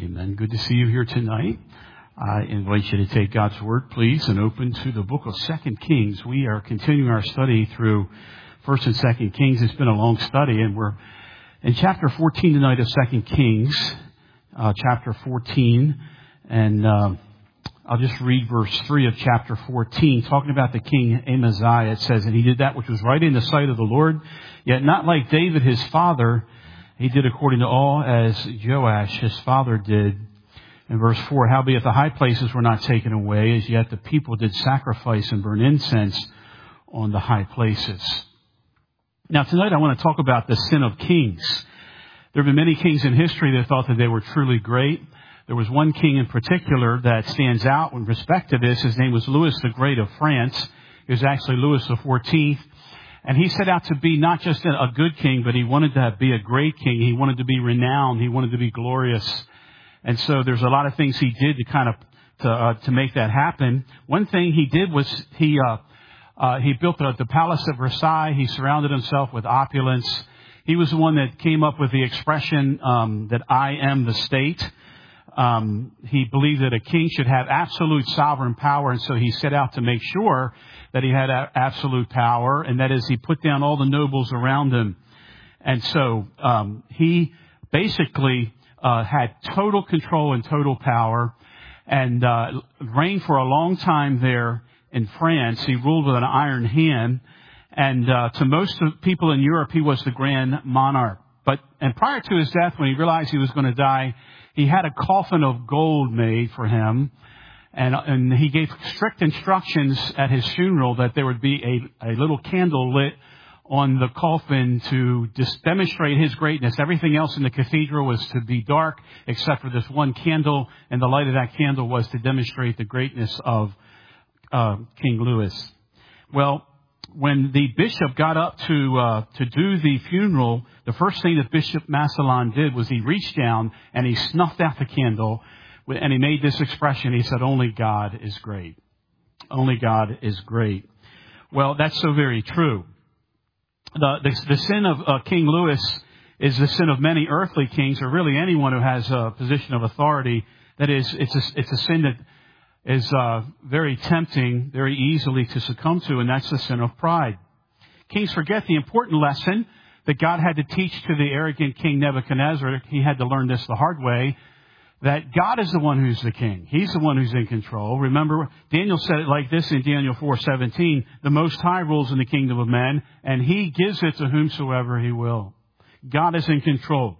Amen. Good to see you here tonight. I invite you to take God's Word, please, and open to the book of 2 Kings. We are continuing our study through 1st and 2nd Kings. It's been a long study, and we're in chapter 14 tonight of 2 Kings, chapter 14. And I'll just read verse 3 of chapter 14, talking about the king Amaziah. It says, "And he did that which was right in the sight of the Lord, yet not like David his father. He did according to all as Joash his father did." In verse 4, "Howbeit the high places were not taken away, as yet the people did sacrifice and burn incense on the high places." Now tonight I want to talk about the sin of kings. There have been many kings in history that thought that they were truly great. There was one king in particular that stands out with respect to this. His name was Louis the Great of France. He was actually Louis the 14th. And he set out to be not just a good king, but he wanted to be a great king. He wanted to be renowned. He wanted to be glorious. And so there's a lot of things he did to kind of to make that happen. One thing he did was he built the Palace of Versailles. He surrounded himself with opulence. He was the one that came up with the expression that I am the state. He believed that a king should have absolute sovereign power, and so he set out to make sure that he had absolute power, and that is he put down all the nobles around him. And so he basically had total control and total power, and reigned for a long time there in France. He ruled with an iron hand, and to most of people in Europe, he was the grand monarch. And prior to his death, when he realized he was going to die, he had a coffin of gold made for him, and he gave strict instructions at his funeral that there would be a little candle lit on the coffin to just demonstrate his greatness. Everything else in the cathedral was to be dark except for this one candle, and the light of that candle was to demonstrate the greatness of King Louis. Well, when the bishop got up to do the funeral, the first thing that Bishop Massillon did was he reached down and he snuffed out the candle, and he made this expression. He said, "Only God is great. Only God is great." Well, that's so very true. The sin of King Louis is the sin of many earthly kings, or really anyone who has a position of authority. That is, it's a sin that is very tempting, very easily to succumb to, and that's the sin of pride. Kings forget the important lesson that God had to teach to the arrogant King Nebuchadnezzar. He had to learn this the hard way, that God is the one who's the king. He's the one who's in control. Remember, Daniel said it like this in Daniel 4:17, "The Most High rules in the kingdom of men, and He gives it to whomsoever He will." God is in control.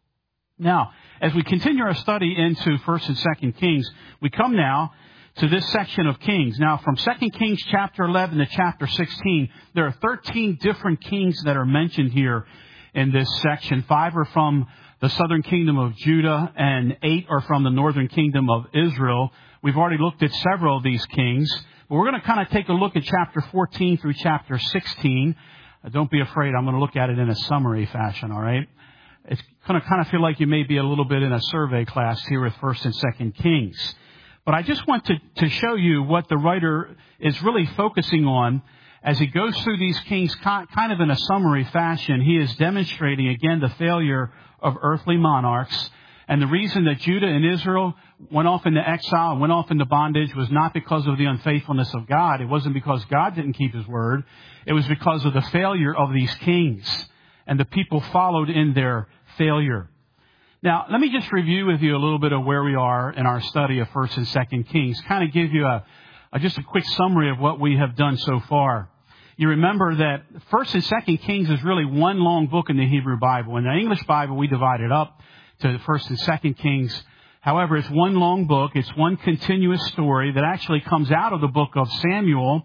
Now, as we continue our study into 1st and 2nd Kings, we come now to this section of Kings. Now, from 2 Kings chapter 11 to chapter 16, there are 13 different kings that are mentioned here in this section. 5 are from the southern kingdom of Judah, and 8 are from the northern kingdom of Israel. We've already looked at several of these kings, but we're going to kind of take a look at chapter 14 through chapter 16. Don't be afraid, I'm going to look at it in a summary fashion, all right? It's going to kind of feel like you may be a little bit in a survey class here with 1st and 2nd Kings. But I just want to show you what the writer is really focusing on as he goes through these kings kind of in a summary fashion. He is demonstrating, again, the failure of earthly monarchs. And the reason that Judah and Israel went off into exile and went off into bondage was not because of the unfaithfulness of God. It wasn't because God didn't keep His word. It was because of the failure of these kings. And the people followed in their failure. Now, let me just review with you a little bit of where we are in our study of 1st and 2nd Kings. Kind of give you just a quick summary of what we have done so far. You remember that 1st and 2nd Kings is really one long book in the Hebrew Bible. In the English Bible, we divide it up to 1st and 2nd Kings. However, it's one long book. It's one continuous story that actually comes out of the book of Samuel.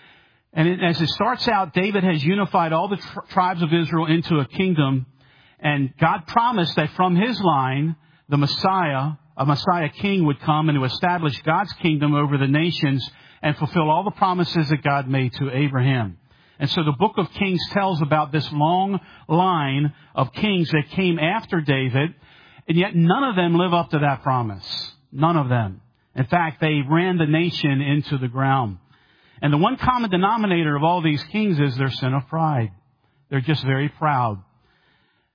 And as it starts out, David has unified all the tribes of Israel into a kingdom. And God promised that from his line, the Messiah, a Messiah king, would come and to establish God's kingdom over the nations and fulfill all the promises that God made to Abraham. And so the book of Kings tells about this long line of kings that came after David, and yet none of them live up to that promise. None of them. In fact, they ran the nation into the ground. And the one common denominator of all these kings is their sin of pride. They're just very proud.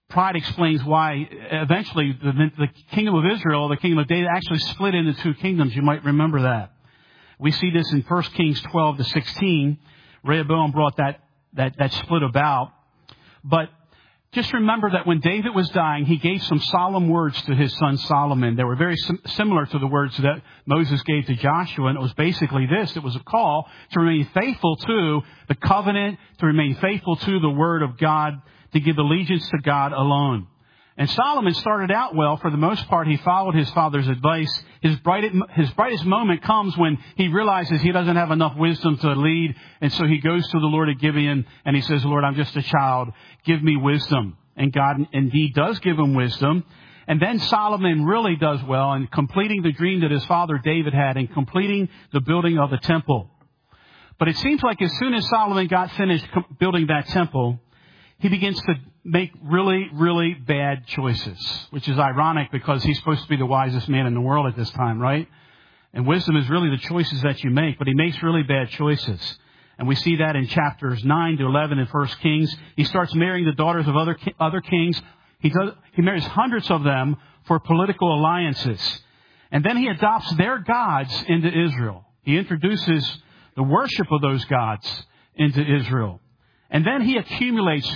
pride explains why eventually the kingdom of Israel, the kingdom of David, actually split into two kingdoms. You might remember that. We see this in 1 Kings 12 to 16. Rehoboam brought that split about. But just remember that when David was dying, he gave some solemn words to his son Solomon. They were very similar to the words that Moses gave to Joshua. And it was basically this. It was a call to remain faithful to the covenant, to remain faithful to the word of God, to give allegiance to God alone. And Solomon started out well. For the most part, he followed his father's advice. His brightest moment comes when he realizes he doesn't have enough wisdom to lead. And so he goes to the Lord at Gibeon and he says, Lord, I'm just a child. Give me wisdom. And God indeed does give him wisdom. And then Solomon really does well in completing the dream that his father David had and completing the building of the temple. But it seems like as soon as Solomon got finished building that temple, he begins to make really, really bad choices, which is ironic because he's supposed to be the wisest man in the world at this time, right? And wisdom is really the choices that you make, but he makes really bad choices. And we see that in chapters 9 to 11 in 1 Kings. He starts marrying the daughters of other kings. He marries hundreds of them for political alliances. And then he adopts their gods into Israel. He introduces the worship of those gods into Israel. And then he accumulates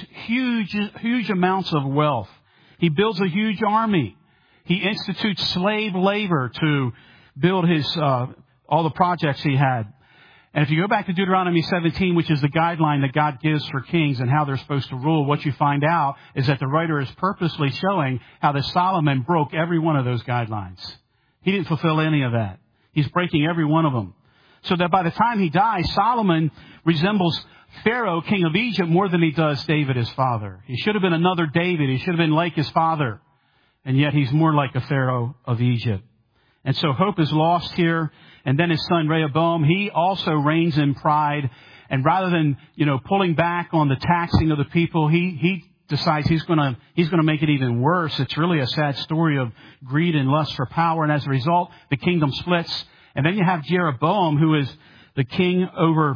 huge amounts of wealth. He builds a huge army. He institutes slave labor to build all the projects he had. And if you go back to Deuteronomy 17, which is the guideline that God gives for kings and how they're supposed to rule, what you find out is that the writer is purposely showing how that Solomon broke every one of those guidelines. He didn't fulfill any of that. He's breaking every one of them. So that by the time he dies, Solomon resembles Pharaoh, king of Egypt, more than he does David, his father. He should have been another David. He should have been like his father. And yet he's more like a Pharaoh of Egypt. And so hope is lost here. And then his son Rehoboam, he also reigns in pride. And rather than, pulling back on the taxing of the people, he decides he's going to make it even worse. It's really a sad story of greed and lust for power. And as a result, the kingdom splits. And then you have Jeroboam, who is the king over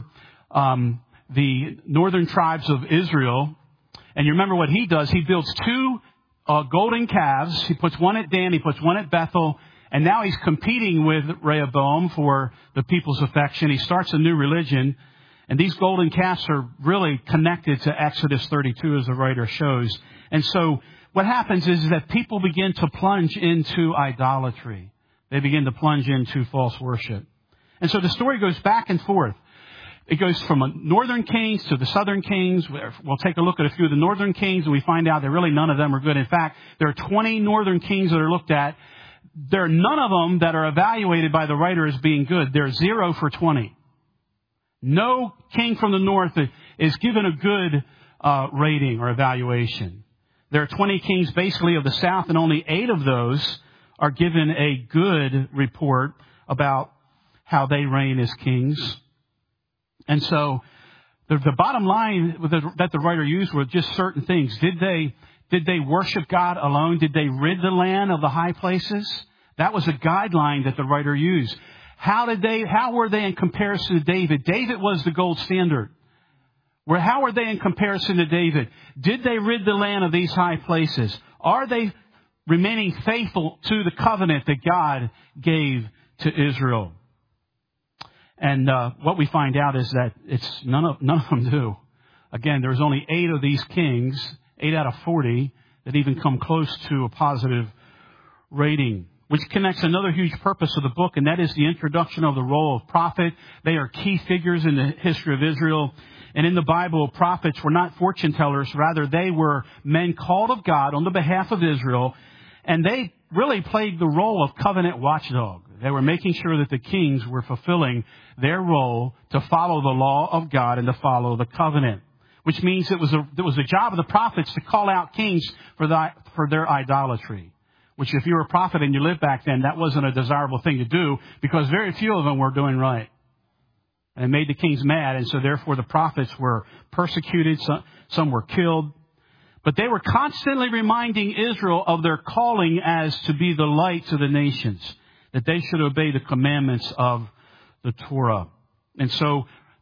the northern tribes of Israel. And you remember what he does. He builds two golden calves. He puts one at Dan. He puts one at Bethel. And now he's competing with Rehoboam for the people's affection. He starts a new religion. And these golden calves are really connected to Exodus 32, as the writer shows. And so what happens is that people begin to plunge into idolatry. They begin to plunge into false worship. And so the story goes back and forth. It goes from northern kings to the southern kings. We'll take a look at a few of the northern kings, and we find out that really none of them are good. In fact, there are 20 northern kings that are looked at. There are none of them that are evaluated by the writer as being good. They're 0 for 20. No king from the north is given a good rating or evaluation. There are 20 kings basically of the south, and only 8 of those are given a good report about how they reign as kings. And so the bottom line that the writer used were just certain things. Did they worship God alone? Did they rid the land of the high places? That was a guideline that the writer used. How were they in comparison to David? David was the gold standard. How were they in comparison to David? Did they rid the land of these high places? Are they remaining faithful to the covenant that God gave to Israel? And what we find out is that none of them do. Again, there's only 8 of these kings, 8 out of 40, that even come close to a positive rating, which connects another huge purpose of the book, and that is the introduction of the role of prophet. They are key figures in the history of Israel. And in the Bible, prophets were not fortune tellers. Rather, they were men called of God on the behalf of Israel, and they really played the role of covenant watchdog. They were making sure that the kings were fulfilling their role to follow the law of God and to follow the covenant, which means it was the job of the prophets to call out kings for their idolatry, which if you were a prophet and you lived back then, that wasn't a desirable thing to do because very few of them were doing right. And it made the kings mad, and so therefore the prophets were persecuted, some were killed. But they were constantly reminding Israel of their calling as to be the light to the nations, that they should obey the commandments of the Torah. And so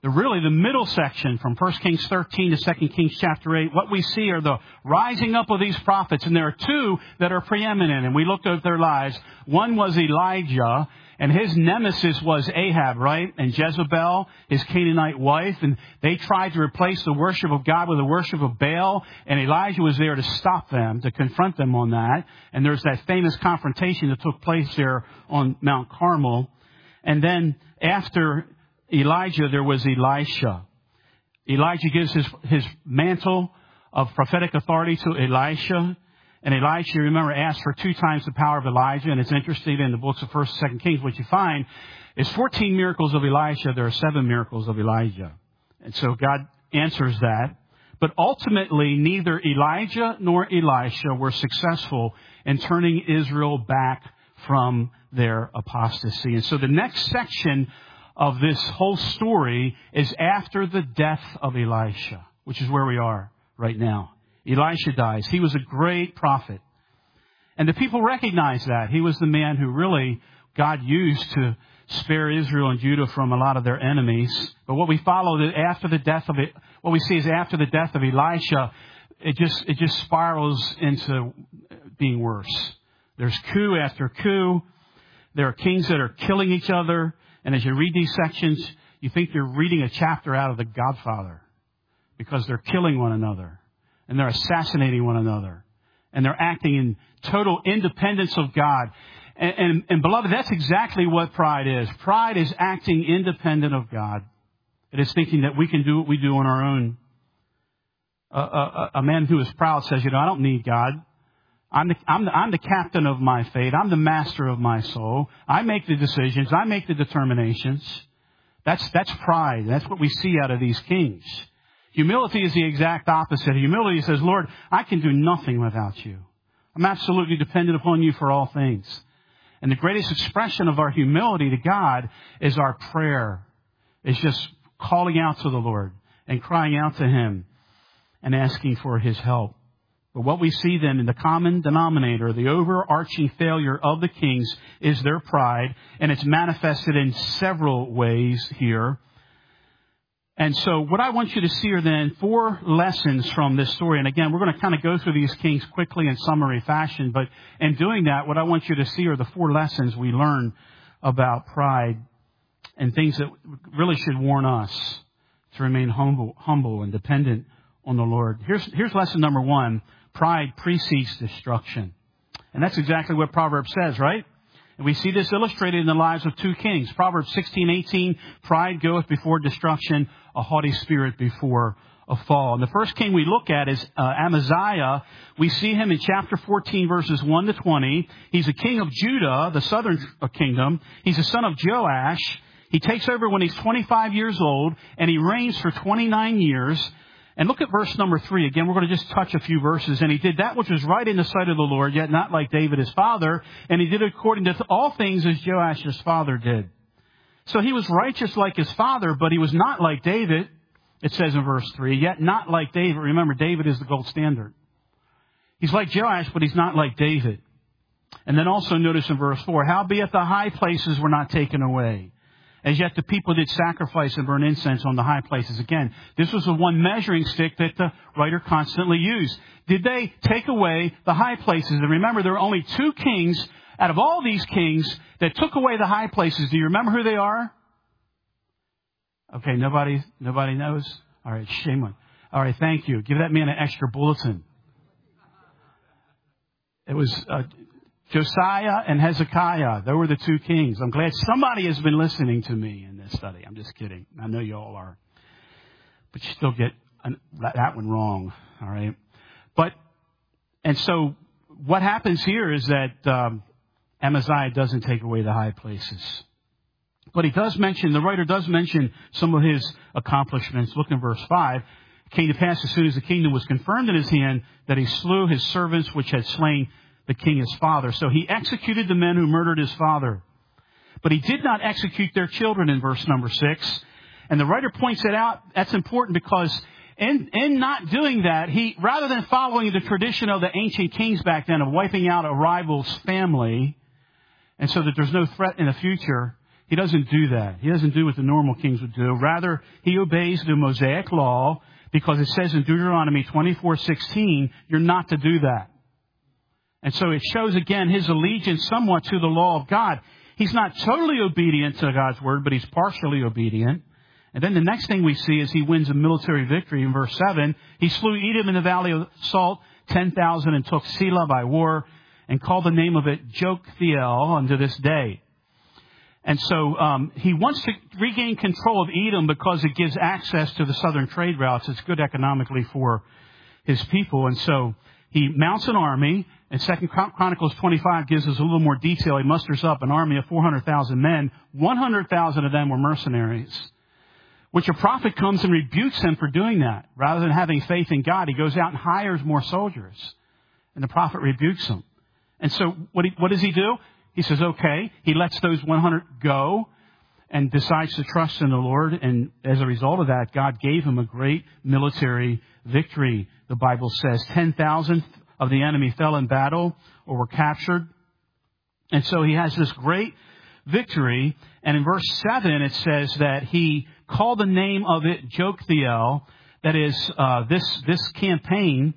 the middle section from 1 Kings 13 to 2 Kings chapter 8, what we see are the rising up of these prophets. And there are two that are preeminent. And we looked at their lives. One was Elijah, and his nemesis was Ahab, right? And Jezebel, his Canaanite wife. And they tried to replace the worship of God with the worship of Baal. And Elijah was there to stop them, to confront them on that. And there's that famous confrontation that took place there on Mount Carmel. And then after Elijah, there was Elisha. Elijah gives his mantle of prophetic authority to Elisha. And Elisha, remember, asked for 2 times the power of Elijah. And it's interesting in the books of 1st and 2nd Kings, what you find is 14 miracles of Elisha. There are 7 miracles of Elijah. And so God answers that. But ultimately, neither Elijah nor Elisha were successful in turning Israel back from their apostasy. And so the next section of this whole story is after the death of Elisha, which is where we are right now. Elisha dies. He was a great prophet. And the people recognize that. He was the man who really God used to spare Israel and Judah from a lot of their enemies. But what we follow after the death of it, what we see is after the death of Elisha, it just spirals into being worse. There's coup after coup. There are kings that are killing each other. And as you read these sections, you think you're reading a chapter out of The Godfather, because they're killing one another and they're assassinating one another and they're acting in total independence of God. And beloved, that's exactly what pride is. Pride is acting independent of God. It is thinking that we can do what we do on our own. A man who is proud says, I don't need God. I'm the captain of my fate. I'm the master of my soul. I make the decisions. I make the determinations. That's pride. That's what we see out of these kings. Humility is the exact opposite. Humility says, Lord, I can do nothing without you. I'm absolutely dependent upon you for all things. And the greatest expression of our humility to God is our prayer. It's just calling out to the Lord and crying out to Him and asking for His help. But what we see then in the common denominator, the overarching failure of the kings, is their pride. And it's manifested in several ways here. And so what I want you to see are then 4 lessons from this story. And again, we're going to kind of go through these kings quickly in summary fashion. But in doing that, what I want you to see are the 4 lessons we learn about pride and things that really should warn us to remain humble and dependent on the Lord. Here's lesson number 1. Pride precedes destruction. And that's exactly what Proverbs says, right? And we see this illustrated in the lives of 2 kings. Proverbs 16:18, pride goeth before destruction, a haughty spirit before a fall. And the first king we look at is Amaziah. We see him in chapter 14, verses 1 to 20. He's a king of Judah, the southern kingdom. He's the son of Joash. He takes over when he's 25 years old, and he reigns for 29 years. And look at verse number 3. Again, we're going to just touch a few verses. And he did that which was right in the sight of the Lord, yet not like David his father. And he did according to all things as Joash his father did. So he was righteous like his father, but he was not like David. It says in verse 3, yet not like David. Remember, David is the gold standard. He's like Joash, but he's not like David. And then also notice in verse 4, howbeit the high places were not taken away. As yet the people did sacrifice and burn incense on the high places. Again, this was the one measuring stick that the writer constantly used. Did they take away the high places? And remember, there were only 2 kings out of all these kings that took away the high places. Do you remember who they are? Okay, nobody knows? All right, shame on. All right, thank you. Give that man an extra bulletin. It was Josiah and Hezekiah. They were the 2 kings. I'm glad somebody has been listening to me in this study. I'm just kidding. I know you all are. But you still get that one wrong. All right. And so what happens here is that Amaziah doesn't take away the high places. But the writer does mention some of his accomplishments. Look in verse 5. It came to pass as soon as the kingdom was confirmed in his hand that he slew his servants which had slain the king his father. So he executed the men who murdered his father. But he did not execute their children in verse number 6. And the writer points it out. That's important because in not doing that, he, rather than following the tradition of the ancient kings back then of wiping out a rival's family, and so that there's no threat in the future, he doesn't do that. He doesn't do what the normal kings would do. Rather, he obeys the Mosaic law because it says in Deuteronomy 24:16, you're not to do that. And so it shows again his allegiance somewhat to the law of God. He's not totally obedient to God's word, but he's partially obedient. And then the next thing we see is he wins a military victory in verse 7. He slew Edom in the valley of Salt, 10,000, and took Selah by war, and called the name of it Joktheel unto this day. And so he wants to regain control of Edom because it gives access to the southern trade routes. It's good economically for his people. And so he mounts an army, and 2 Chronicles 25 gives us a little more detail. He musters up an army of 400,000 men. 100,000 of them were mercenaries, which a prophet comes and rebukes him for doing that. Rather than having faith in God, he goes out and hires more soldiers. And the prophet rebukes him. And so what does he do? He says, okay. He lets those 100 go and decides to trust in the Lord. And as a result of that, God gave him a great military victory. The Bible says 10,000 of the enemy fell in battle or were captured. And so he has this great victory. And in verse 7, it says that he called the name of it Joktheel. That is, this campaign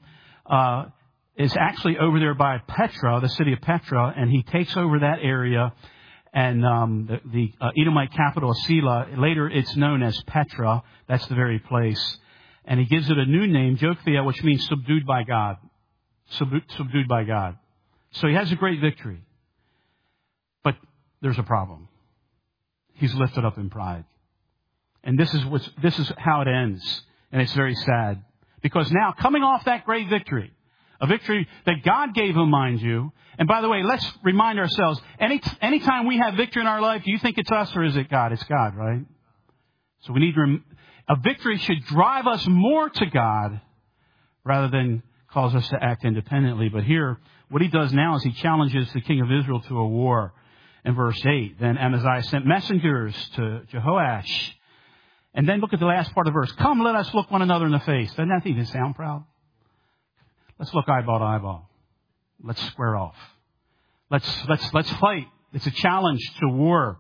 is actually over there by Petra, the city of Petra, and he takes over that area. And the Edomite capital of Selah, later it's known as Petra. That's the very place. And he gives it a new name, Joktheel, which means subdued by God. Subdued by God. So he has a great victory. But there's a problem. He's lifted up in pride. And this is how it ends. And it's very sad. Because now, coming off that great victory, a victory that God gave him, mind you. And by the way, let's remind ourselves, anytime we have victory in our life, do you think it's us or is it God? It's God, right? So we need a victory should drive us more to God rather than cause us to act independently. But here, what he does now is he challenges the king of Israel to a war. In verse 8, then Amaziah sent messengers to Jehoash. And then look at the last part of the verse. Come, let us look one another in the face. Doesn't that even sound proud? Let's look eyeball to eyeball. Let's square off. Let's fight. It's a challenge to war.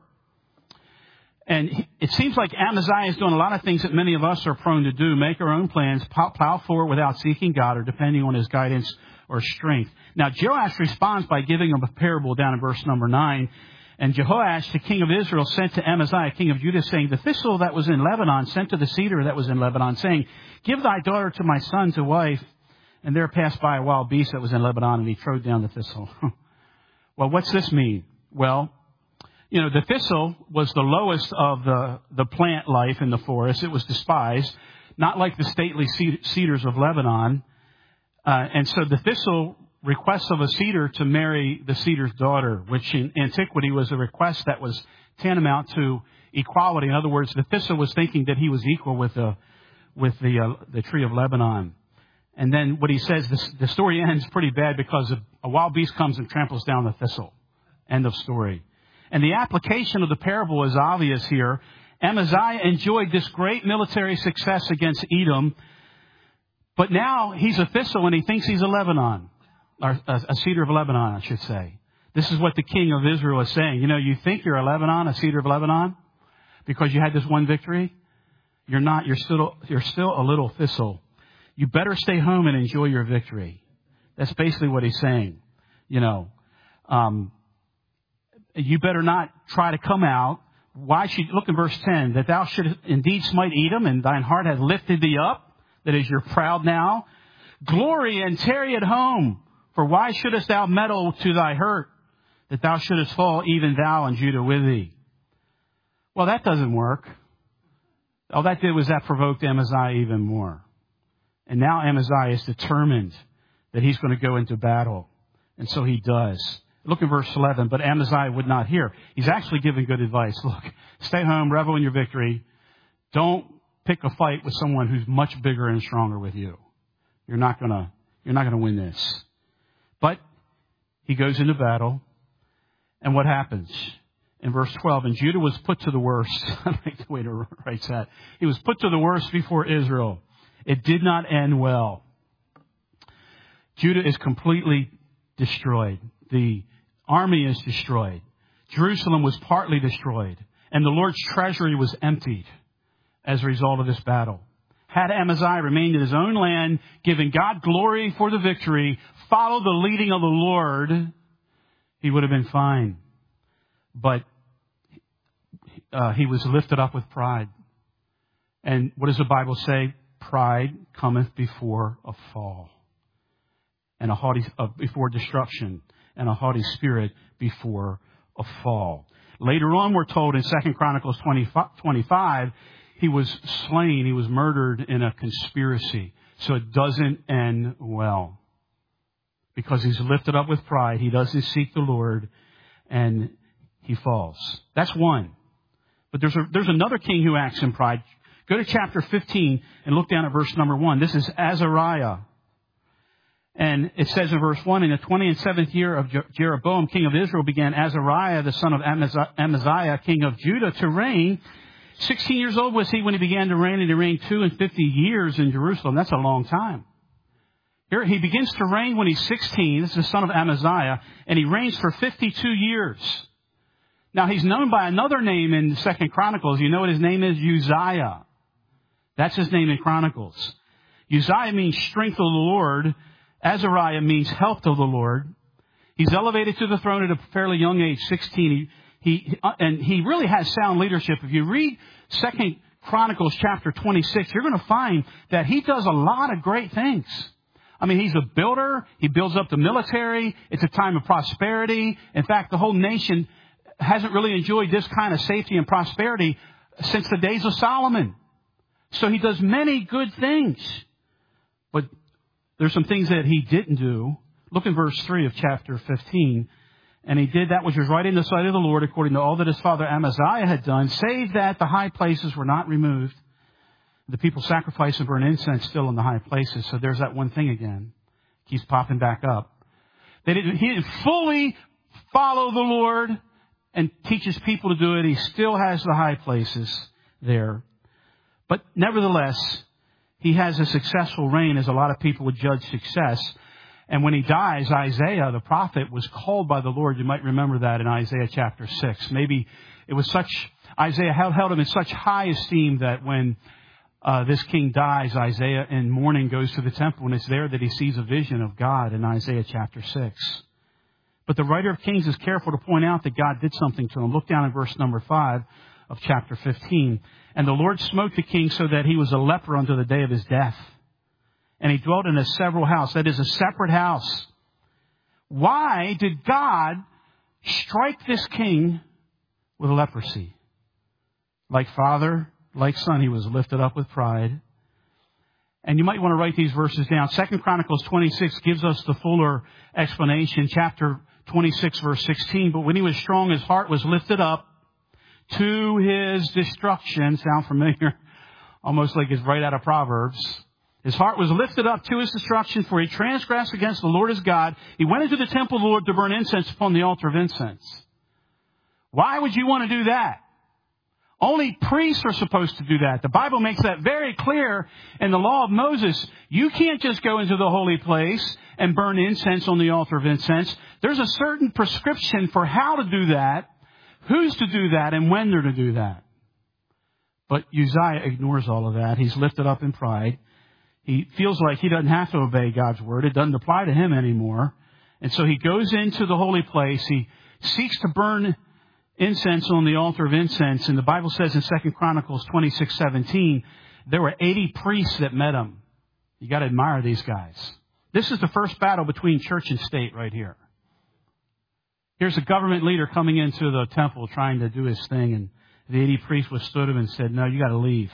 And it seems like Amaziah is doing a lot of things that many of us are prone to do. Make our own plans, plow forward without seeking God or depending on his guidance or strength. Now, Joash responds by giving him a parable down in verse number 9. And Jehoash, the king of Israel, sent to Amaziah, king of Judah, saying, the thistle that was in Lebanon sent to the cedar that was in Lebanon, saying, give thy daughter to my son to wife. And there passed by a wild beast that was in Lebanon, and he trode down the thistle. Well, what's this mean? Well, you know, the thistle was the lowest of the plant life in the forest. It was despised, not like the stately cedars of Lebanon. And so the thistle requests of a cedar to marry the cedar's daughter, which in antiquity was a request that was tantamount to equality. In other words, the thistle was thinking that he was equal with the tree of Lebanon. And then what he says, the story ends pretty bad because a wild beast comes and tramples down the thistle. End of story. And the application of the parable is obvious here. Amaziah enjoyed this great military success against Edom, but now he's a thistle and he thinks he's a Lebanon, or a cedar of Lebanon, I should say. This is what the king of Israel is saying. You know, you think you're a Lebanon, a cedar of Lebanon, because you had this one victory. You're not. You're still a little thistle. You better stay home and enjoy your victory. That's basically what he's saying. You know, you better not try to come out. Why should, look in verse 10, that thou shouldst indeed smite Edom, and thine heart hath lifted thee up, that is, you're proud now. Glory and tarry at home, for why shouldest thou meddle to thy hurt, that thou shouldest fall, even thou and Judah with thee? Well, that doesn't work. All that did was that provoked Amaziah even more. And now Amaziah is determined that he's going to go into battle. And so he does. Look at verse 11. But Amaziah would not hear. He's actually giving good advice. Look, stay home, revel in your victory. Don't pick a fight with someone who's much bigger and stronger with you. You're not going to win this. But he goes into battle. And what happens? In verse 12, and Judah was put to the worst. I like the way to write that. He was put to the worst before Israel. It did not end well. Judah is completely destroyed. The army is destroyed. Jerusalem was partly destroyed. And the Lord's treasury was emptied as a result of this battle. Had Amaziah remained in his own land, giving God glory for the victory, followed the leading of the Lord, he would have been fine. But he was lifted up with pride. And what does the Bible say? Pride cometh before a fall, and before destruction, and a haughty spirit before a fall. Later on, we're told in 2 Chronicles 25, he was slain, he was murdered in a conspiracy. So it doesn't end well. Because he's lifted up with pride, he doesn't seek the Lord, and he falls. That's one. But there's another king who acts in pride. Go to chapter 15 and look down at verse number 1. This is Azariah. And it says in verse 1, in the 27th year of Jeroboam, king of Israel, began Azariah, the son of Amaziah, king of Judah, to reign. 16 years old was he when he began to reign, and he reigned 52 years in Jerusalem. That's a long time. Here he begins to reign when he's 16. This is the son of Amaziah, and he reigns for 52 years. Now, he's known by another name in 2 Chronicles. You know what his name is? Uzziah. That's his name in Chronicles. Uzziah means strength of the Lord. Azariah means health of the Lord. He's elevated to the throne at a fairly young age, 16. He really has sound leadership. If you read 2 Chronicles chapter 26, you're going to find that he does a lot of great things. I mean, he's a builder. He builds up the military. It's a time of prosperity. In fact, the whole nation hasn't really enjoyed this kind of safety and prosperity since the days of Solomon. So he does many good things. But there's some things that he didn't do. Look in verse 3 of chapter 15. And he did that which was right in the sight of the Lord, according to all that his father Amaziah had done, save that the high places were not removed. The people sacrifice and burn incense still in the high places. So there's that one thing again. Keeps popping back up. He didn't fully follow the Lord and teaches people to do it. He still has the high places there. But nevertheless, he has a successful reign, as a lot of people would judge success. And when he dies, Isaiah, the prophet, was called by the Lord. You might remember that in Isaiah chapter 6. Maybe it was Isaiah held him in such high esteem that when this king dies, Isaiah in mourning goes to the temple, and it's there that he sees a vision of God in Isaiah chapter 6. But the writer of Kings is careful to point out that God did something to him. Look down at verse number 5 of chapter 15. And the Lord smote the king so that he was a leper unto the day of his death. And he dwelt in a several house, that is a separate house. Why did God strike this king with leprosy? Like father, like son, he was lifted up with pride. And you might want to write these verses down. 2 Chronicles 26 gives us the fuller explanation. Chapter 26, verse 16. But when he was strong, his heart was lifted up to his destruction. Sound familiar? Almost like it's right out of Proverbs. His heart was lifted up to his destruction, for he transgressed against the Lord his God. He went into the temple of the Lord to burn incense upon the altar of incense. Why would you want to do that? Only priests are supposed to do that. The Bible makes that very clear in the law of Moses. You can't just go into the holy place and burn incense on the altar of incense. There's a certain prescription for how to do that, who's to do that, and when they're to do that. But Uzziah ignores all of that. He's lifted up in pride. He feels like he doesn't have to obey God's word. It doesn't apply to him anymore. And so he goes into the holy place. He seeks to burn incense on the altar of incense. And the Bible says in 2 Chronicles 26:17, there were 80 priests that met him. You got to admire these guys. This is the first battle between church and state right here. Here's a government leader coming into the temple trying to do his thing. And the 80 priests withstood him and said, no, you got to leave.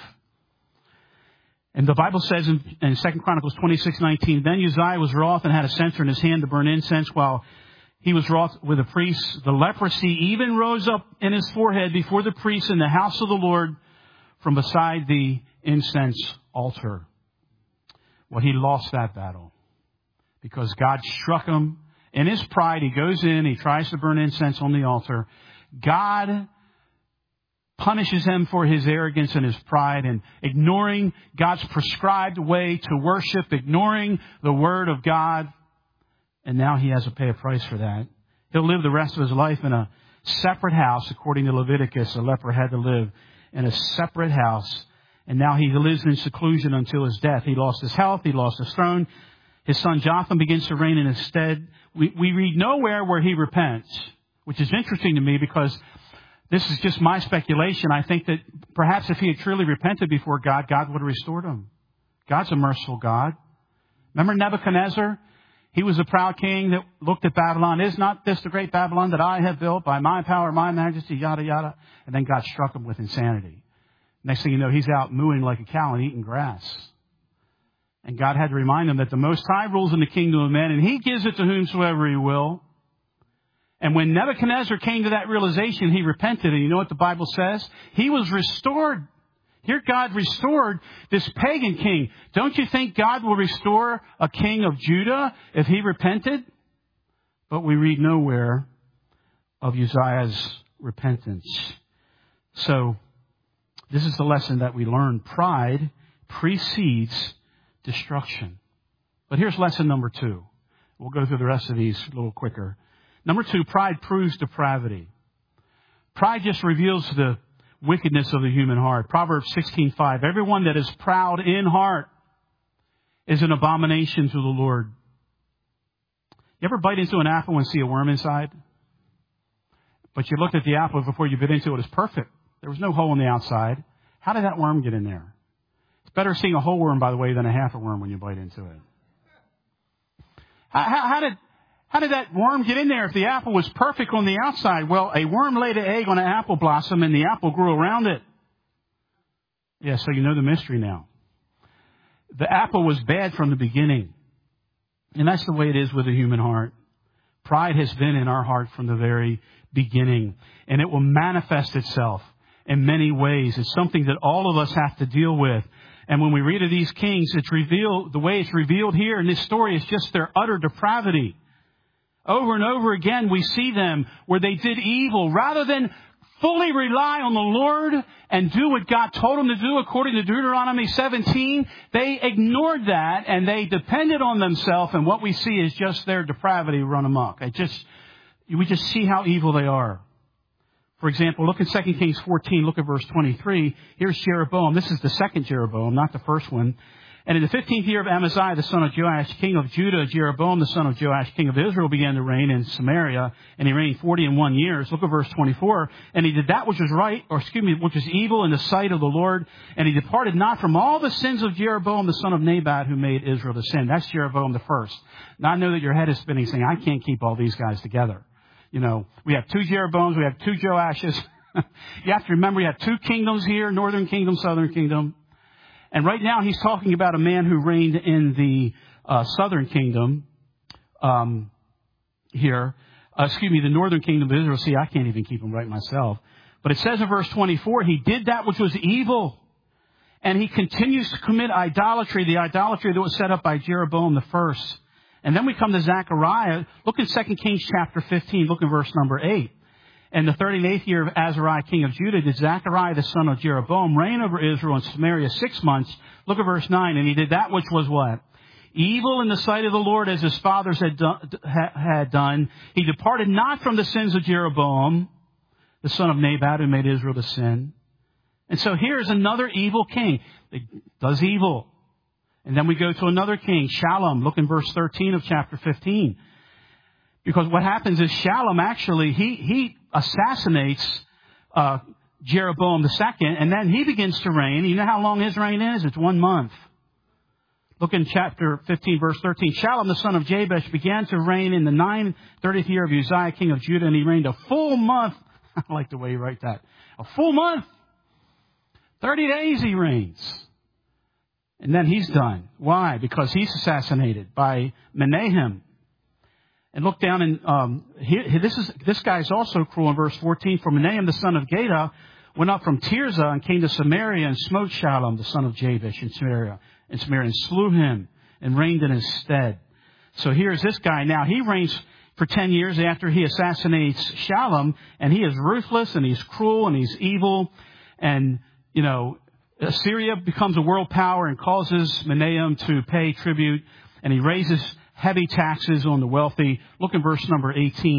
And the Bible says in 2 Chronicles 26:19, then Uzziah was wroth and had a censer in his hand to burn incense while he was wroth with the priests. The leprosy even rose up in his forehead before the priests in the house of the Lord from beside the incense altar. Well, he lost that battle because God struck him. In his pride, he goes in, he tries to burn incense on the altar. God punishes him for his arrogance and his pride and ignoring God's prescribed way to worship, ignoring the word of God. And now he has to pay a price for that. He'll live the rest of his life in a separate house. According to Leviticus, a leper had to live in a separate house. And now he lives in seclusion until his death. He lost his health. He lost his throne. His son Jotham begins to reign in his stead. We read nowhere where he repents, which is interesting to me because this is just my speculation. I think that perhaps if he had truly repented before God, God would have restored him. God's a merciful God. Remember Nebuchadnezzar? He was a proud king that looked at Babylon. Is not this the great Babylon that I have built by my power, my majesty, yada, yada? And then God struck him with insanity. Next thing you know, he's out mooing like a cow and eating grass. And God had to remind him that the Most High rules in the kingdom of men, and he gives it to whomsoever he will. And when Nebuchadnezzar came to that realization, he repented. And you know what the Bible says? He was restored. Here God restored this pagan king. Don't you think God will restore a king of Judah if he repented? But we read nowhere of Uzziah's repentance. So this is the lesson that we learn. Pride precedes destruction. But here's lesson number 2. We'll go through the rest of these a little quicker. Number 2, pride proves depravity. Pride just reveals the wickedness of the human heart. Proverbs 16:5. Everyone that is proud in heart is an abomination to the Lord. You ever bite into an apple and see a worm inside? But you looked at the apple before you bit into it. It's perfect. There was no hole in the outside. How did that worm get in there? It's better seeing a whole worm, by the way, than a half a worm when you bite into it. How did that worm get in there if the apple was perfect on the outside? Well, a worm laid an egg on an apple blossom and the apple grew around it. Yeah, so you know the mystery now. The apple was bad from the beginning. And that's the way it is with the human heart. Pride has been in our heart from the very beginning. And it will manifest itself in many ways. It's something that all of us have to deal with. And when we read of these kings, it's revealed, the way it's revealed here in this story is just their utter depravity. Over and over again, we see them where they did evil. Rather than fully rely on the Lord and do what God told them to do according to Deuteronomy 17, they ignored that and they depended on themselves. And what we see is just their depravity run amok. We just see how evil they are. For example, look at 2 Kings 14. Look at verse 23. Here's Jeroboam. This is the second Jeroboam, not the first one. And in the 15th year of Amaziah, the son of Joash, king of Judah, Jeroboam, the son of Joash, king of Israel, began to reign in Samaria, and he reigned 41 years. Look at verse 24. And he did that which was which was evil in the sight of the Lord, and he departed not from all the sins of Jeroboam, the son of Nebat, who made Israel to sin. That's Jeroboam the first. Now I know that your head is spinning, saying, I can't keep all these guys together. You know, we have 2 Jeroboams, we have 2 Joashes. You have to remember we have 2 kingdoms here, northern kingdom, southern kingdom. And right now he's talking about a man who reigned in the southern kingdom here. The northern kingdom of Israel. See, I can't even keep them right myself. But it says in verse 24, he did that which was evil. And he continues to commit idolatry, the idolatry that was set up by Jeroboam the first. And then we come to Zechariah. Look in 2 Kings chapter 15. Look in verse number 8. In the 38th year of Azariah, king of Judah, did Zechariah, the son of Jeroboam, reign over Israel and Samaria 6 months. Look at verse 9. And he did that which was what? Evil in the sight of the Lord, as his fathers had done. He departed not from the sins of Jeroboam, the son of Nebat, who made Israel to sin. And so here's another evil king. He does evil. And then we go to another king, Shallum. Look in verse 13 of chapter 15. Because what happens is Shallum actually, he assassinates Jeroboam II, and then he begins to reign. You know how long his reign is? It's 1 month. Look in chapter 15, verse 13. Shallum, the son of Jabesh, began to reign in the 30th year of Uzziah, king of Judah, and he reigned a full month. I like the way you write that. A full month. 30 days he reigns. And then he's done. Why? Because he's assassinated by Menahem. And look down in, this guy's also cruel in verse 14. For Menahem, the son of Gada, went up from Tirzah and came to Samaria and smote Shallum, the son of Jabesh, in Samaria, and slew him and reigned in his stead. So here's this guy. Now he reigns for 10 years after he assassinates Shallum, and he is ruthless and he's cruel and he's evil. And, you know, Assyria becomes a world power and causes Menahem to pay tribute, and he raises heavy taxes on the wealthy. Look in verse number 18,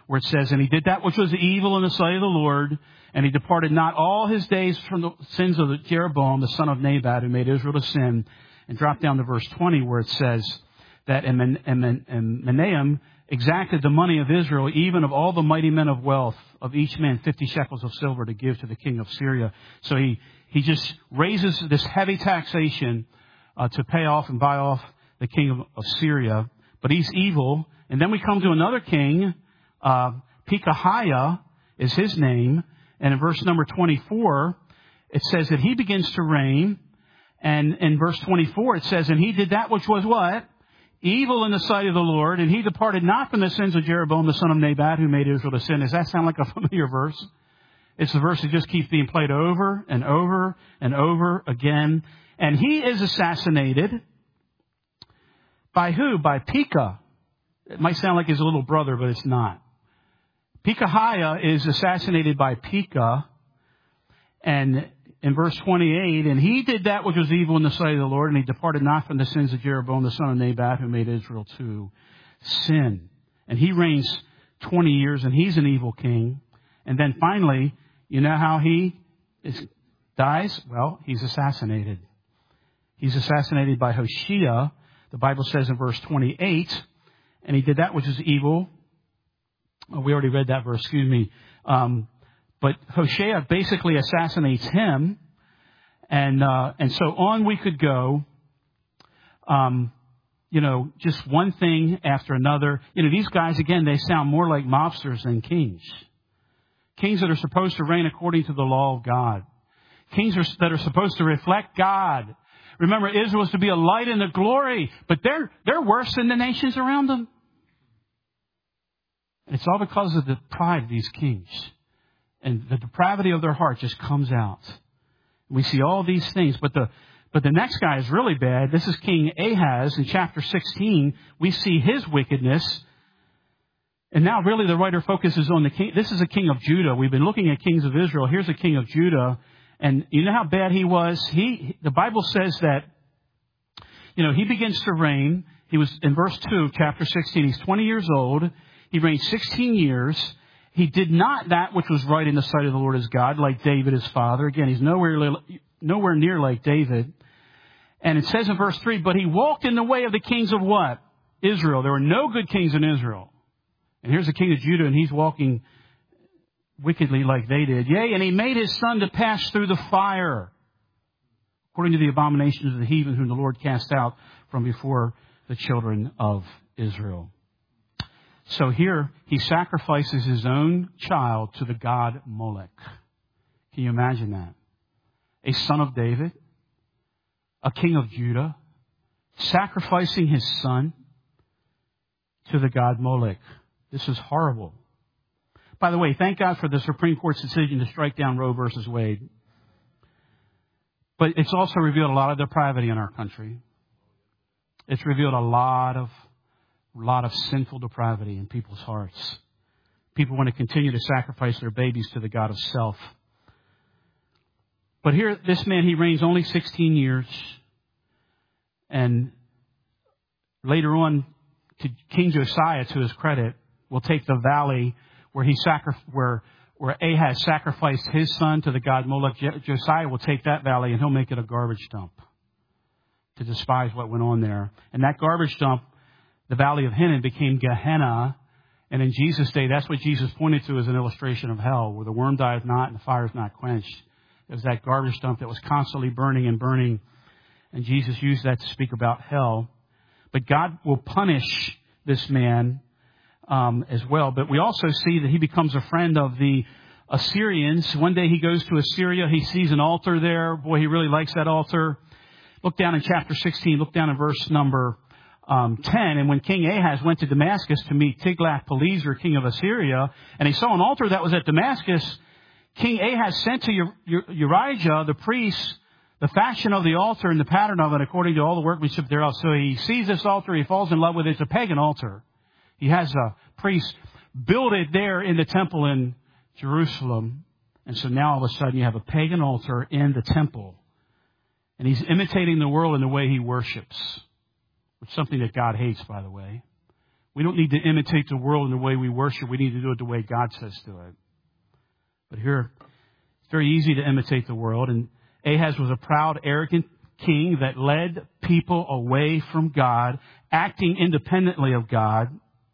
where it says, and he did that which was evil in the sight of the Lord, and he departed not all his days from the sins of Jeroboam, the son of Nebat, who made Israel to sin. And drop down to verse 20 where it says that Menahem exacted the money of Israel, even of all the mighty men of wealth, of each man 50 shekels of silver to give to the king of Syria. So he just raises this heavy taxation to pay off and buy off the king of Syria. But he's evil. And then we come to another king, Pekahiah is his name. And in verse number 24, it says that he begins to reign. And in verse 24, it says, and he did that which was what? Evil in the sight of the Lord, and he departed not from the sins of Jeroboam, the son of Nebat, who made Israel to sin. Does that sound like a familiar verse? It's the verse that just keeps being played over and over and over again. And he is assassinated by who? By Pekah. It might sound like his little brother, but it's not. Pekahiah is assassinated by Pekah. And in verse 28, and he did that which was evil in the sight of the Lord, and he departed not from the sins of Jeroboam, the son of Nebat, who made Israel to sin. And he reigns 20 years, and he's an evil king. And then finally, you know how he dies? Well, he's assassinated. He's assassinated by Hoshea. The Bible says in verse 28, and he did that which is evil. Oh, we already read that verse, excuse me. But Hoshea basically assassinates him. And so on we could go. Just one thing after another. These guys, again, they sound more like mobsters than kings. Kings that are supposed to reign according to the law of God. Kings that are supposed to reflect God. Remember, Israel was to be a light and a glory, but they're worse than the nations around them. And it's all because of the pride of these kings. And the depravity of their heart just comes out. We see all these things, but the next guy is really bad. This is King Ahaz. In chapter 16, we see his wickedness. And now really the writer focuses on the king. This is a king of Judah. We've been looking at kings of Israel. Here's a king of Judah. And you know how bad he was? The Bible says that, he begins to reign. He was in verse 2 of chapter 16. He's 20 years old. He reigned 16 years. He did not that which was right in the sight of the Lord his God, like David his father. Again, he's nowhere near like David. And it says in verse 3, but he walked in the way of the kings of what? Israel. There were no good kings in Israel. And here's the king of Judah, and he's walking wickedly like they did. Yea, and he made his son to pass through the fire, according to the abominations of the heathen whom the Lord cast out from before the children of Israel. So here, he sacrifices his own child to the god Molech. Can you imagine that? A son of David, a king of Judah, sacrificing his son to the god Molech. This is horrible. By the way, thank God for the Supreme Court's decision to strike down Roe versus Wade. But it's also revealed a lot of depravity in our country. It's revealed a lot of sinful depravity in people's hearts. People want to continue to sacrifice their babies to the god of self. But here, this man, he reigns only 16 years. And later on, to King Josiah, to his credit, will take the valley where Ahaz sacrificed his son to the god Molech. Josiah will take that valley and he'll make it a garbage dump to despise what went on there. And that garbage dump, the valley of Hinnom, became Gehenna. And in Jesus' day, that's what Jesus pointed to as an illustration of hell, where the worm dieth not and the fire is not quenched. It was that garbage dump that was constantly burning and burning. And Jesus used that to speak about hell. But God will punish this man as well. But we also see that he becomes a friend of the Assyrians. One day he goes to Assyria. He sees an altar there. Boy, he really likes that altar. Look down in chapter 16. Look down in verse number 10. And when King Ahaz went to Damascus to meet Tiglath-Pileser, king of Assyria, and he saw an altar that was at Damascus, King Ahaz sent to Urijah, the priest, the fashion of the altar and the pattern of it according to all the workmanship thereof. So he sees this altar. He falls in love with it. It's a pagan altar. He has a priest build it there in the temple in Jerusalem. And so now all of a sudden you have a pagan altar in the temple. And he's imitating the world in the way he worships. Which is something that God hates, by the way. We don't need to imitate the world in the way we worship. We need to do it the way God says to it. But here, it's very easy to imitate the world. And Ahaz was a proud, arrogant king that led people away from God, acting independently of God.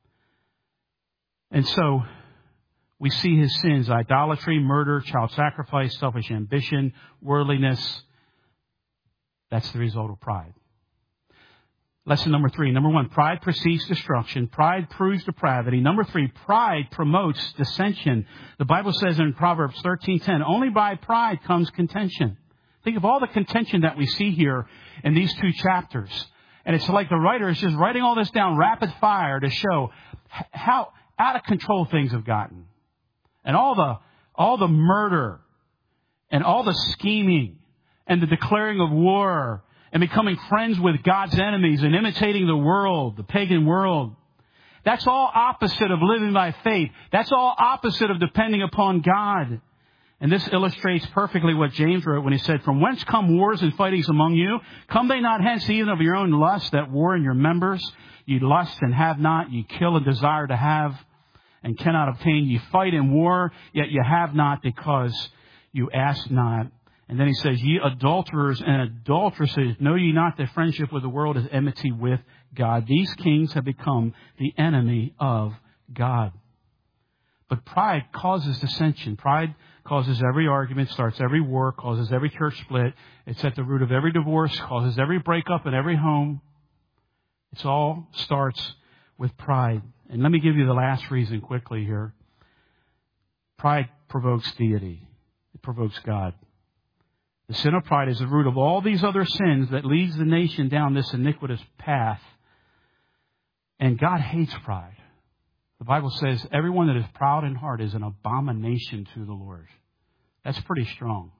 And so we see his sins: idolatry, murder, child sacrifice, selfish ambition, worldliness. That's the result of pride. Lesson number 3. Number 1, pride precedes destruction. Pride proves depravity. Number 3, pride promotes dissension. The Bible says in Proverbs 13:10, only by pride comes contention. Think of all the contention that we see here in these 2 chapters. And it's like the writer is just writing all this down rapid fire to show how out of control things have gotten. And all the murder and all the scheming and the declaring of war and becoming friends with God's enemies and imitating the world, the pagan world. That's all opposite of living by faith. That's all opposite of depending upon God. And this illustrates perfectly what James wrote when he said, from whence come wars and fightings among you? Come they not hence even of your own lust that war in your members? Ye lust and have not, ye kill and desire to have and cannot obtain. Ye fight in war, yet ye have not because you ask not. And then he says, ye adulterers and adulteresses, know ye not that friendship with the world is enmity with God? These kings have become the enemy of God. But pride causes dissension. Pride causes every argument, starts every war, causes every church split. It's at the root of every divorce, causes every breakup in every home. It all starts with pride. And let me give you the last reason quickly here. Pride provokes deity. It provokes God. The sin of pride is the root of all these other sins that leads the nation down this iniquitous path. And God hates pride. The Bible says everyone that is proud in heart is an abomination to the Lord. That's pretty strong.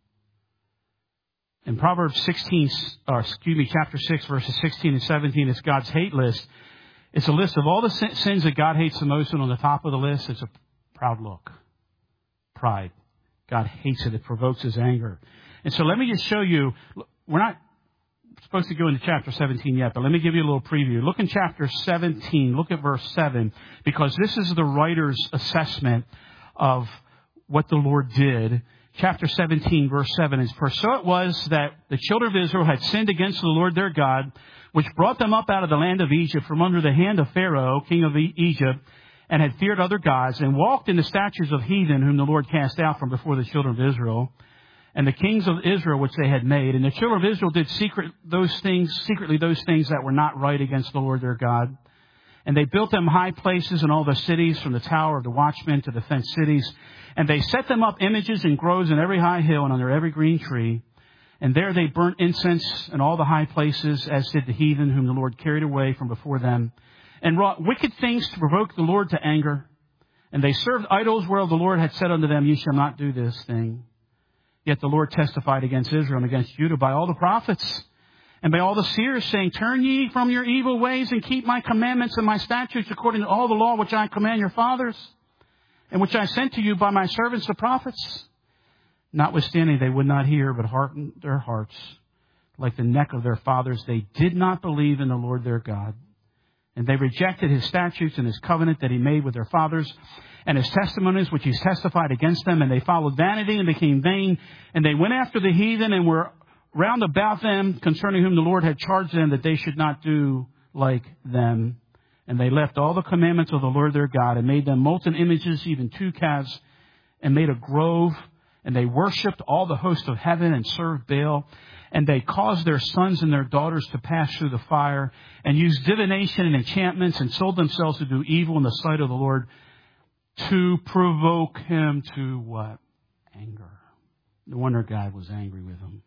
In Proverbs chapter 6, verses 16 and 17, it's God's hate list. It's a list of all the sins that God hates the most, and on the top of the list, it's a proud look. Pride. God hates it. It provokes his anger. And so let me just show you, we're not supposed to go into chapter 17 yet, but let me give you a little preview. Look in chapter 17, look at verse 7, because this is the writer's assessment of what the Lord did. Chapter 17, verse 7 is, for so it was that the children of Israel had sinned against the Lord their God, which brought them up out of the land of Egypt from under the hand of Pharaoh, king of Egypt, and had feared other gods, and walked in the statutes of heathen, whom the Lord cast out from before the children of Israel, and the kings of Israel which they had made. And the children of Israel did secretly those things that were not right against the Lord their God. And they built them high places in all the cities, from the tower of the watchmen to the fenced cities. And they set them up images and groves in every high hill and under every green tree. And there they burnt incense in all the high places, as did the heathen whom the Lord carried away from before them, and wrought wicked things to provoke the Lord to anger. And they served idols whereof the Lord had said unto them, ye shall not do this thing. Yet the Lord testified against Israel and against Judah by all the prophets and by all the seers, saying, turn ye from your evil ways and keep my commandments and my statutes according to all the law which I command your fathers, and which I sent to you by my servants the prophets. Notwithstanding, they would not hear, but hardened their hearts like the neck of their fathers. They did not believe in the Lord their God. And they rejected his statutes and his covenant that he made with their fathers, and his testimonies which he testified against them. And they followed vanity and became vain. And they went after the heathen and were round about them, concerning whom the Lord had charged them that they should not do like them. And they left all the commandments of the Lord their God, and made them molten images, even 2 calves, and made a grove. And they worshipped all the host of heaven and served Baal. And they caused their sons and their daughters to pass through the fire, and used divination and enchantments, and sold themselves to do evil in the sight of the Lord, to provoke him to what? Anger. No wonder God was angry with them.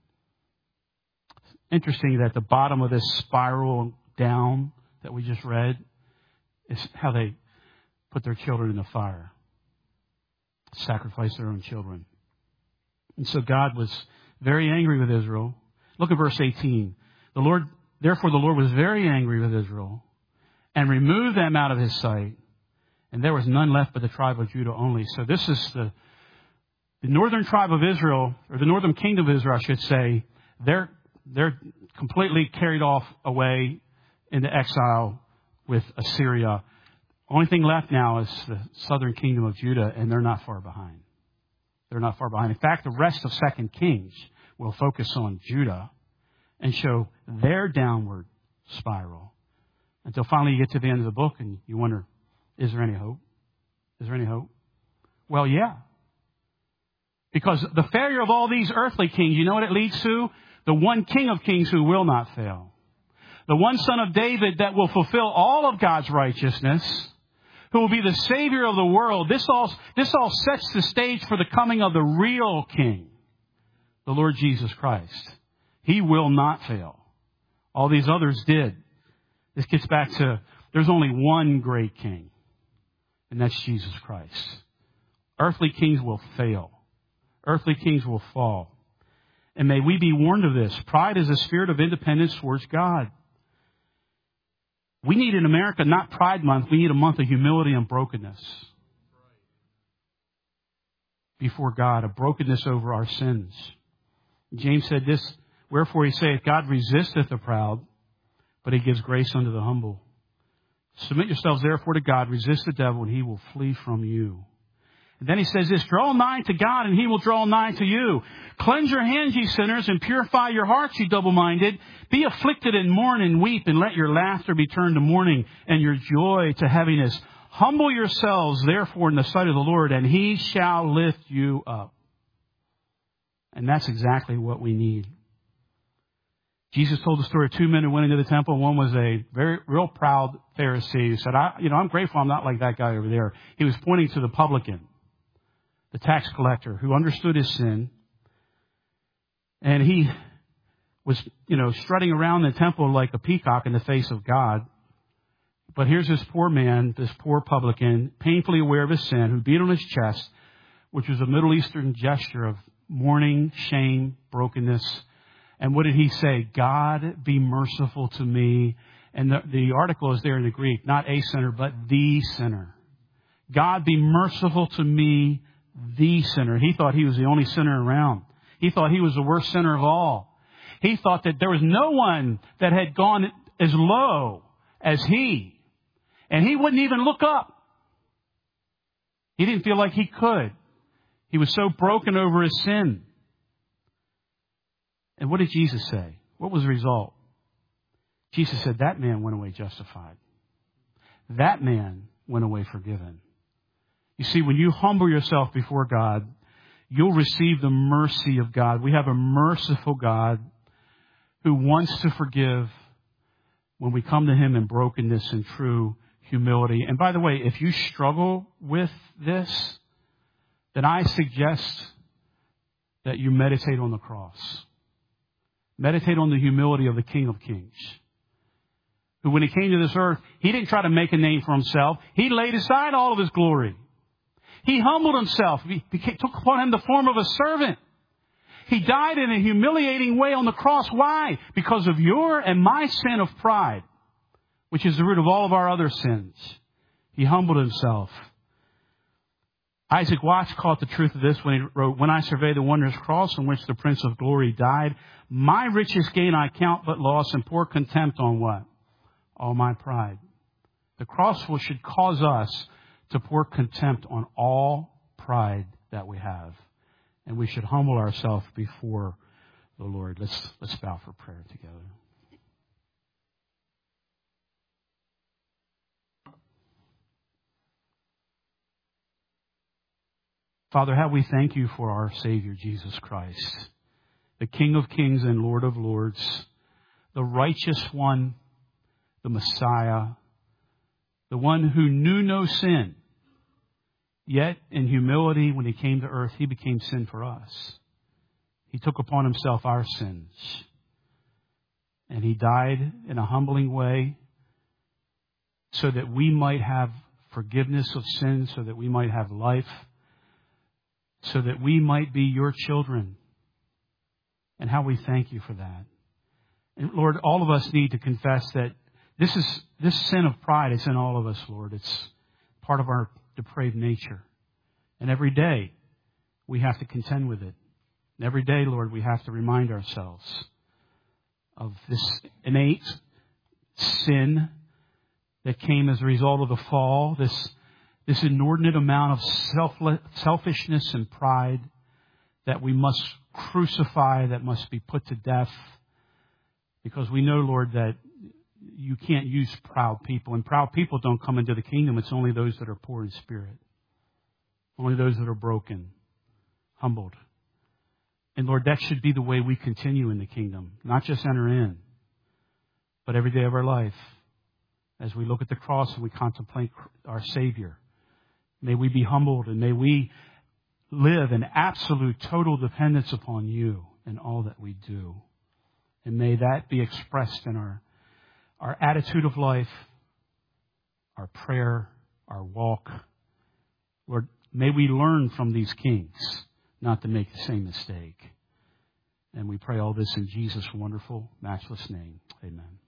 Interesting that the bottom of this spiral down that we just read is how they put their children in the fire. Sacrifice their own children. And so God was very angry with Israel. Look at verse 18. Therefore the Lord was very angry with Israel, and removed them out of his sight. And there was none left but the tribe of Judah only. So this is the northern tribe of Israel, or the northern kingdom of Israel, I should say. They're completely carried off away into exile with Assyria. Only thing left now is the southern kingdom of Judah, and they're not far behind. They're not far behind. In fact, the rest of 2 Kings will focus on Judah and show their downward spiral until finally you get to the end of the book and you wonder, is there any hope? Is there any hope? Well, yeah. Because the failure of all these earthly kings, you know what it leads to? The one King of Kings who will not fail. The one Son of David that will fulfill all of God's righteousness, who will be the Savior of the world. This all sets the stage for the coming of the real King, the Lord Jesus Christ. He will not fail. All these others did. This gets back to, there's only one great King, and that's Jesus Christ. Earthly kings will fail. Earthly kings will fall. And may we be warned of this. Pride is a spirit of independence towards God. We need in America not Pride Month. We need a month of humility and brokenness before God, a brokenness over our sins. James said this, wherefore he saith, God resisteth the proud, but he gives grace unto the humble. Submit yourselves therefore to God, resist the devil, and he will flee from you. And then he says this, draw nigh to God, and he will draw nigh to you. Cleanse your hands, ye sinners, and purify your hearts, ye double-minded. Be afflicted and mourn and weep, and let your laughter be turned to mourning, and your joy to heaviness. Humble yourselves, therefore, in the sight of the Lord, and he shall lift you up. And that's exactly what we need. Jesus told the story of two men who went into the temple. One was a real proud Pharisee who said, I'm grateful I'm not like that guy over there. He was pointing to the publican, the tax collector, who understood his sin. And he was, strutting around the temple like a peacock in the face of God. But here's this poor man, this poor publican, painfully aware of his sin, who beat on his chest, which was a Middle Eastern gesture of mourning, shame, brokenness. And what did he say? God, be merciful to me. And the article is there in the Greek, not a sinner, but the sinner. God, be merciful to me, the sinner. He thought he was the only sinner around. He thought he was the worst sinner of all. He thought that there was no one that had gone as low as he. And he wouldn't even look up. He didn't feel like he could. He was so broken over his sin. And what did Jesus say? What was the result? Jesus said, that man went away justified. That man went away forgiven. You see, when you humble yourself before God, you'll receive the mercy of God. We have a merciful God who wants to forgive when we come to him in brokenness and true humility. And by the way, if you struggle with this, then I suggest that you meditate on the cross. Meditate on the humility of the King of Kings, who when he came to this earth, he didn't try to make a name for himself. He laid aside all of his glory. He humbled himself. He took upon him the form of a servant. He died in a humiliating way on the cross. Why? Because of your and my sin of pride, which is the root of all of our other sins. He humbled himself. Isaac Watts caught the truth of this when he wrote, when I survey the wondrous cross on which the Prince of Glory died, my richest gain I count but loss and pour contempt on what? All my pride. The cross should cause us to pour contempt on all pride that we have. And we should humble ourselves before the Lord. Let's bow for prayer together. Father, how we thank you for our Savior, Jesus Christ, the King of Kings and Lord of Lords, the righteous one, the Messiah, the one who knew no sin. Yet, in humility, when he came to earth, he became sin for us. He took upon himself our sins. And he died in a humbling way so that we might have forgiveness of sins, so that we might have life, so that we might be your children. And how we thank you for that. And Lord, all of us need to confess that this sin of pride is in all of us, Lord. It's part of our depraved nature. And every day we have to contend with it. And every day, Lord, we have to remind ourselves of this innate sin that came as a result of the fall, this inordinate amount of selfishness and pride that we must crucify, that must be put to death. Because we know, Lord, that you can't use proud people. And proud people don't come into the kingdom. It's only those that are poor in spirit. Only those that are broken, humbled. And Lord, that should be the way we continue in the kingdom. Not just enter in, but every day of our life. As we look at the cross and we contemplate our Savior. May we be humbled and may we live in absolute, total dependence upon you in all that we do. And may that be expressed in our attitude of life, our prayer, our walk. Lord, may we learn from these kings not to make the same mistake. And we pray all this in Jesus' wonderful, matchless name. Amen.